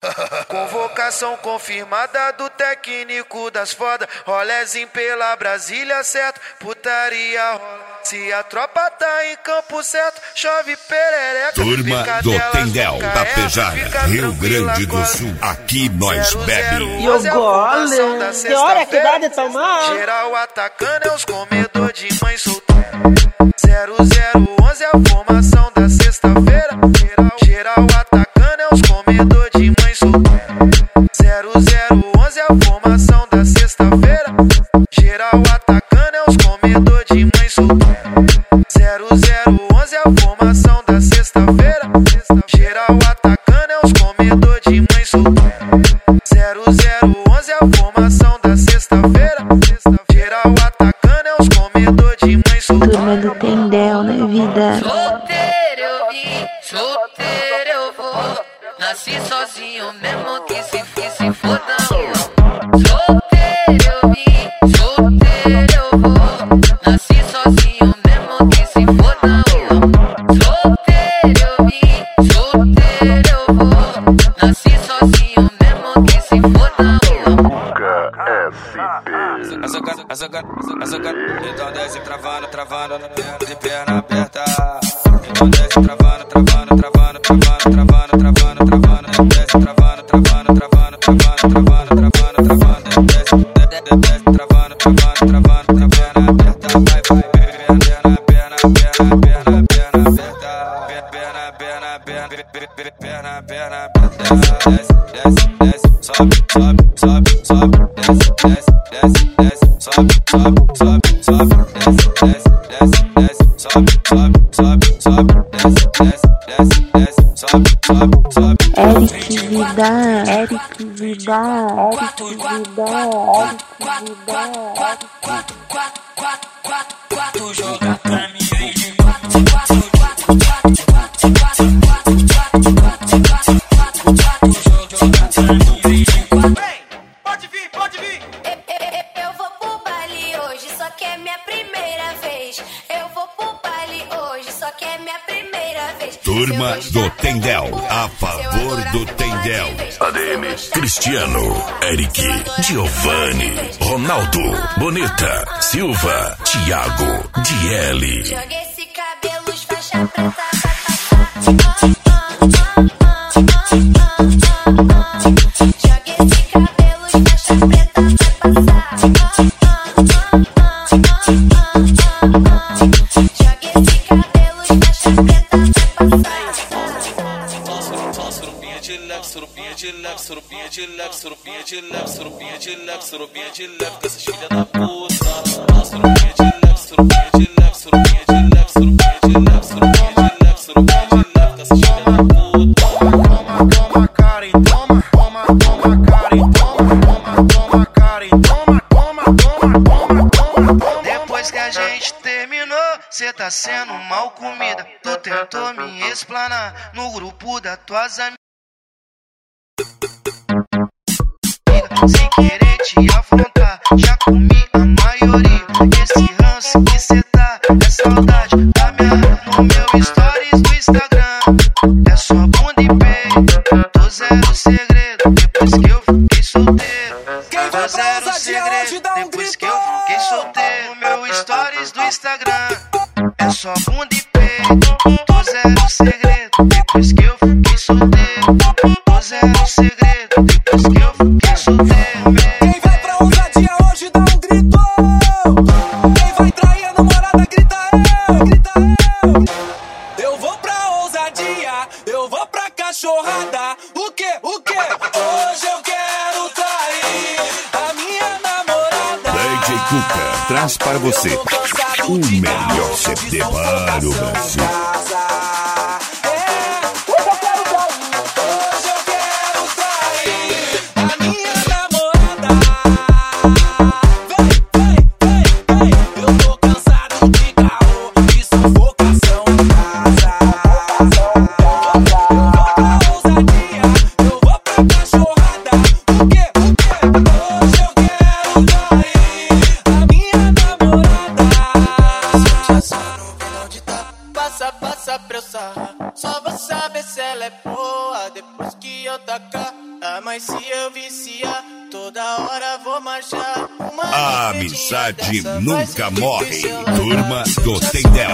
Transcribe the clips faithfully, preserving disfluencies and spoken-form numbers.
Convocação confirmada do técnico das foda. Rolezinho pela Brasília, certo? Putaria rola. Se a tropa tá em campo certo, chove perereca. Turma do Tendel, Tapejara, Rio Grande do Sul. Aqui nós bebe. E o gole, que hora que dá de tomar? Geral atacando é os comedor de mãe solteira. zero zero onze é a formação da sexta-feira. Geral atacando é os comedor de mãe solteira. zero zero onze é a formação da sexta-feira. Geral atacando é os comedor de mãe solteira. zero zero onze é a formação da sexta-feira. Geral atacando é os comedor de mãe solteira. zero zero onze é a formação da sexta-feira. Geral atacando é os comedor de mãe solteira. Turma do Tendel, né, vida? Solteiro eu vim, solteiro eu vou. Nasci sozinho mesmo que se fiz, se for não. Solteiro eu vim, solteiro eu vou. Nasci sozinho mesmo que se for não. Solteiro eu vim, solteiro eu vou. Nasci sozinho mesmo que se for não. Essa gata, essa gata, essa gata. Então desce travando, travando, de perna aberta. Então desce travando, travando, travando, travando, travando, travando, travando. Desce travando, travando, travando, travando, travando, travando, travando. Desce, desce, travando, travando, travando, na perna aberta. Vai, vai, perna, perna, perna, perna, perna aberta. Perna, perna, perna, perna, perna aberta. Desce, desce, desce, sobe, sobe, sobe, sobe. Desce, desce, desce, desce, sobe, sobe, sobe, sobe. Desce, desce, desce, desce, sobe, sobe, sobe, sobe. Desce, desce, desce, desce, sobe, sobe, sobe. Eric Vida, Eric Vida, Eric Vida, Eric Vida. Tu joga pra mim, Pode vir, pode vir. Eu vou pro baile hoje, só que é minha primeira vez. Eu vou pro baile hoje, só que é minha primeira vez. Turma do Tendel, a favor do Tendel. A D M, Cristiano, Eric, Giovanni, Ronaldo, Bonita, Silva, Thiago, Diele. Joga esse cabelo, faixa preta, vai passar. Joga esse cabelo, faixa preta, vai passar. Joga esse cabelo, faixa preta, vai passar. Surubinha de leve, surubinha de leve, surubinha de leve, surubinha de leve, surubinha de leve, surubinha de leve, com essa filha da puta. Surubinha de leve, surubinha de leve, surubinha de leve, surubinha de leve, surubinha de leve, surubinha de leve, com essa filha da puta. Toma, toma, Karen, toma, toma, toma, Karen, toma, toma, toma, Karen, toma, toma, toma, toma, toma, toma. Depois que a gente terminou, cê tá sendo mal comida. Tu tentou me explanar no grupo das tuas amigas. Sem querer te afrontar, já comi a maioria. Esse ranço que cê tá, é saudade da minha. No meu stories do Instagram, é só bunda e peito. Tô zero segredo, depois que eu fiquei solteiro. Tô zero segredo, depois que eu fiquei solteiro. No meu stories do Instagram, é só bunda e peito. Tô zero segredo, depois que eu fiquei solteiro. Tô zero segredo, depois que eu fiquei solteiro. Quem vai pra ousadia hoje dá um grito. Quem vai trair a namorada grita eu, grita eu. Eu vou pra ousadia, eu vou pra cachorrada. O que, o que? Hoje eu quero trair a minha namorada. D J Cuca traz para você o melhor C D para o Brasil. Passa, passa. Ah, mas se eu viciar, toda hora vou marchar. A amizade nunca morre. Turma do Tendel.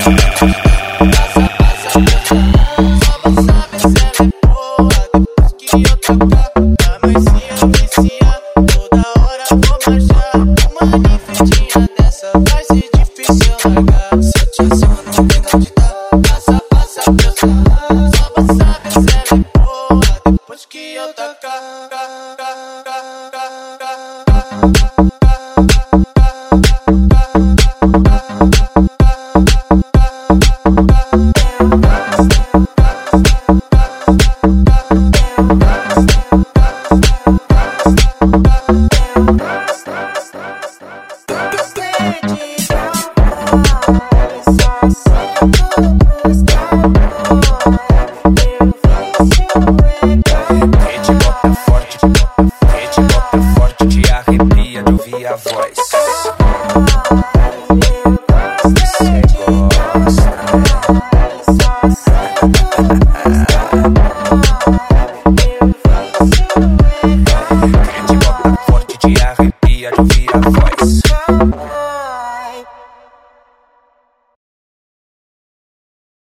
Forte te arrepia de ouvir a voz.